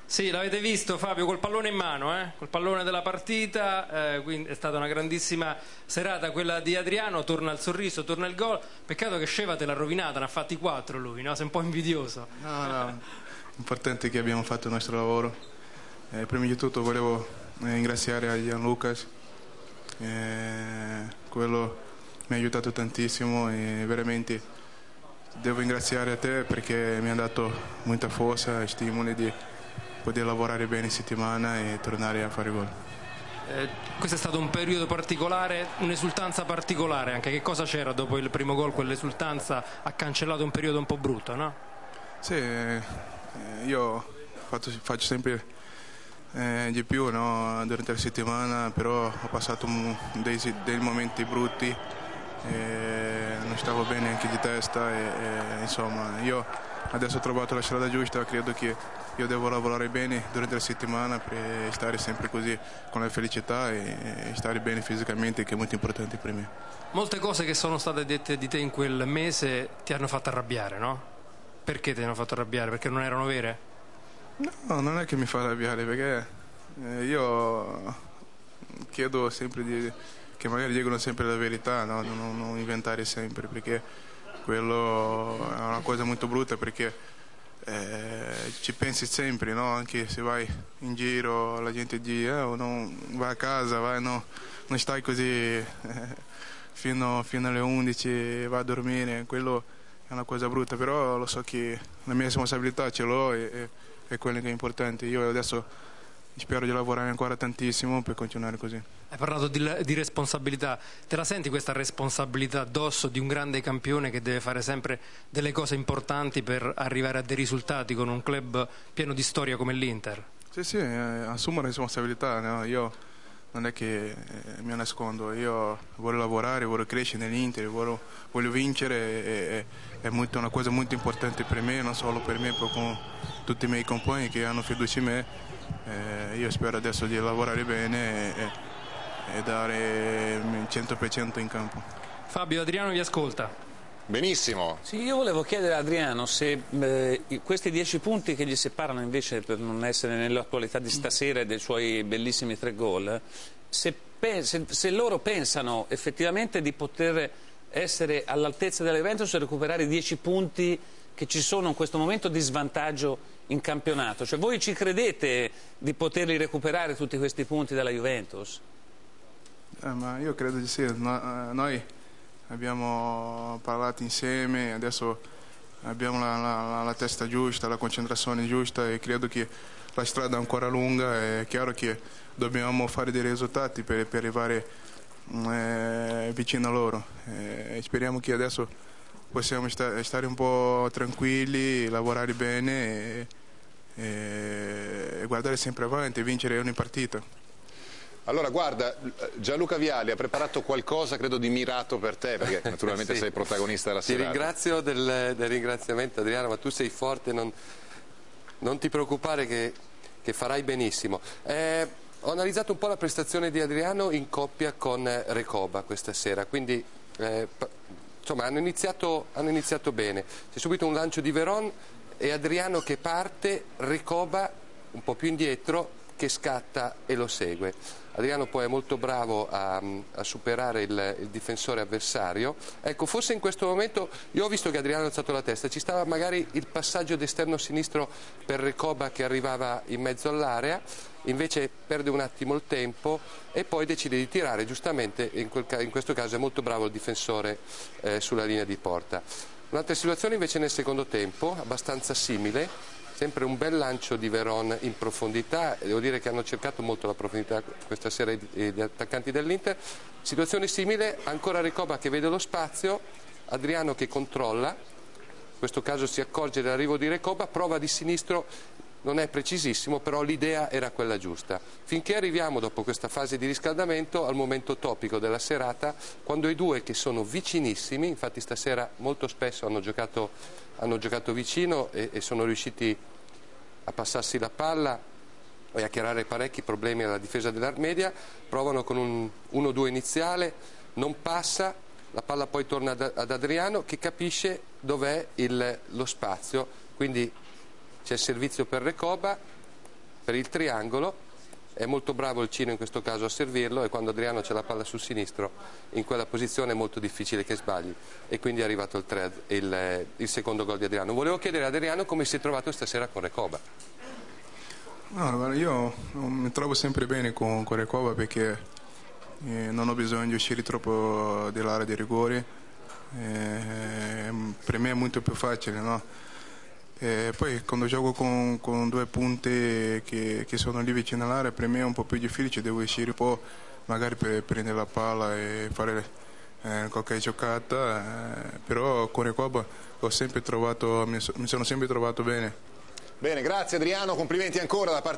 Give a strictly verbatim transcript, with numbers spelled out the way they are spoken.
Sì, l'avete visto Fabio col pallone in mano, eh? Col pallone della partita, eh, quindi è stata una grandissima serata quella di Adriano, torna il sorriso, torna il gol, peccato che Sceva te l'ha rovinata, ne ha fatti quattro lui, no? Sei un po' invidioso. No, no, l'importante è che abbiamo fatto il nostro lavoro. Eh, prima di tutto volevo eh, ringraziare a Gianlucas, eh, quello mi ha aiutato tantissimo e veramente devo ringraziare a te perché mi ha dato molta forza e stimoli di poter lavorare bene in settimana e tornare a fare gol. Eh, questo è stato un periodo particolare, un'esultanza particolare anche. Che cosa c'era dopo il primo gol? Quell'esultanza ha cancellato un periodo un po' brutto, no? Sì, eh, io faccio, faccio sempre eh, di più, no, durante la settimana, però ho passato dei, dei momenti brutti, eh, non stavo bene anche di testa e, e insomma io adesso ho trovato la strada giusta, credo che io devo lavorare bene durante la settimana per stare sempre così con la felicità e, e stare bene fisicamente, che è molto importante per me. Molte cose che sono state dette di te in quel mese ti hanno fatto arrabbiare, no? Perché ti hanno fatto arrabbiare? Perché non erano vere? No, non è che mi fa arrabbiare, perché eh, io chiedo sempre di, che magari dicono sempre la verità, no? non, non inventare sempre, perché quello è una cosa molto brutta, perché Eh, ci pensi sempre, no? Anche se vai in giro la gente dice oh, non, vai a casa, vai, no, non stai così eh, fino, fino alle undici, vai a dormire, quello è una cosa brutta, però lo so che la mia responsabilità ce l'ho e, e, e quello che è importante. Io adesso spero di lavorare ancora tantissimo per continuare così. Hai parlato di, di responsabilità, te la senti questa responsabilità addosso di un grande campione che deve fare sempre delle cose importanti per arrivare a dei risultati con un club pieno di storia come l'Inter? Sì, sì, eh, assumo responsabilità, no? Io non è che eh, mi nascondo, io voglio lavorare, voglio crescere nell'Inter, voglio, voglio vincere, e, e, è molto, una cosa molto importante per me, non solo per me, ma con tutti i miei compagni che hanno fiducia in me. Eh, io spero adesso di lavorare bene e, e dare il cento per cento in campo. Fabio, Adriano vi ascolta. Benissimo. Sì, io volevo chiedere a Adriano se eh, questi dieci punti che gli separano invece per non essere nell'attualità di stasera e dei suoi bellissimi tre gol, se, se, se loro pensano effettivamente di poter essere all'altezza della Juventus e recuperare i dieci punti che ci sono in questo momento di svantaggio in campionato. Cioè voi ci credete di poterli recuperare tutti questi punti dalla Juventus? Eh, ma io credo di sì, no, noi abbiamo parlato insieme, adesso abbiamo la, la, la testa giusta, la concentrazione giusta e credo che la strada è ancora lunga, è chiaro che dobbiamo fare dei risultati per, per arrivare eh, vicino a loro. Eh, speriamo che adesso possiamo sta, stare un po' tranquilli, lavorare bene e, e, e guardare sempre avanti e vincere ogni partita. Allora guarda, Gianluca Vialli ha preparato qualcosa credo di mirato per te, perché naturalmente sì, sei protagonista della serata. Ti ringrazio del, del ringraziamento Adriano, ma tu sei forte, non, non ti preoccupare che, che farai benissimo. Eh, ho analizzato un po' la prestazione di Adriano in coppia con Recoba questa sera, quindi eh, insomma hanno iniziato, hanno iniziato bene. C'è subito un lancio di Veron e Adriano che parte, Recoba un po' più indietro che scatta e lo segue. Adriano poi è molto bravo a, a superare il, il difensore avversario. Ecco, forse in questo momento io ho visto che Adriano ha alzato la testa, ci stava magari il passaggio d'esterno sinistro per Recoba che arrivava in mezzo all'area, invece perde un attimo il tempo e poi decide di tirare, giustamente in, quel, in questo caso è molto bravo il difensore eh, sulla linea di porta. Un'altra situazione invece nel secondo tempo, abbastanza simile. Sempre un bel lancio di Veron in profondità, devo dire che hanno cercato molto la profondità questa sera gli attaccanti dell'Inter. Situazione simile, ancora Recoba che vede lo spazio, Adriano che controlla, in questo caso si accorge dell'arrivo di Recoba, prova di sinistro, non è precisissimo, però l'idea era quella giusta. Finché arriviamo dopo questa fase di riscaldamento al momento topico della serata, quando i due che sono vicinissimi, infatti stasera molto spesso hanno giocato, hanno giocato vicino e, e sono riusciti a passarsi la palla e a creare parecchi problemi alla difesa dell'Armedia, provano con un uno due iniziale, non passa, la palla poi torna ad, ad Adriano che capisce dov'è il, lo spazio, quindi c'è il servizio per Recoba, per il triangolo, è molto bravo il Cino in questo caso a servirlo, e quando Adriano c'è la palla sul sinistro in quella posizione è molto difficile che sbagli, e quindi è arrivato il, tre, il, il secondo gol di Adriano. Volevo chiedere ad Adriano come si è trovato stasera con Recoba. No, io mi trovo sempre bene con, con Recoba, perché eh, non ho bisogno di uscire troppo dall'area di rigore, eh, per me è molto più facile, no? E poi quando gioco con, con due punte che, che sono lì vicino all'area, per me è un po' più difficile, devo uscire un po' magari per prendere la palla e fare eh, qualche giocata, eh, però con Recoba ho sempre trovato, mi, so, mi sono sempre trovato bene. Bene, grazie Adriano, complimenti ancora da parte